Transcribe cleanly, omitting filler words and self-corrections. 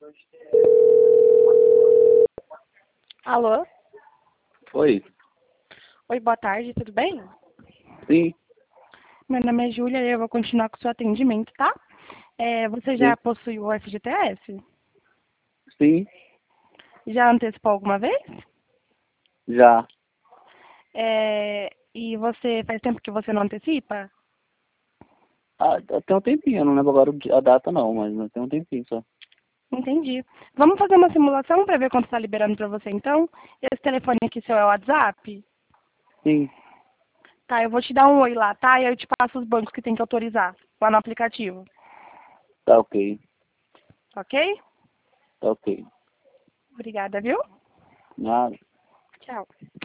Alô? Oi. Oi, boa tarde, tudo bem? Sim, Meu nome é Júlia e eu vou continuar com o seu atendimento, tá? Você sim, já possui o FGTS? sim, Já antecipou alguma vez? já. E você faz tempo que você não antecipa? Ah, tem um tempinho, eu não lembro agora a data não, mas tem um tempinho só. Entendi. Vamos fazer uma simulação para ver quanto está liberando para você, então? Esse telefone aqui seu é o WhatsApp? Sim, Tá, eu vou te dar um oi lá, tá? E aí eu te passo os bancos que tem que autorizar lá no aplicativo, tá ok, ok? tá ok. Obrigada, viu? Nada. Tchau.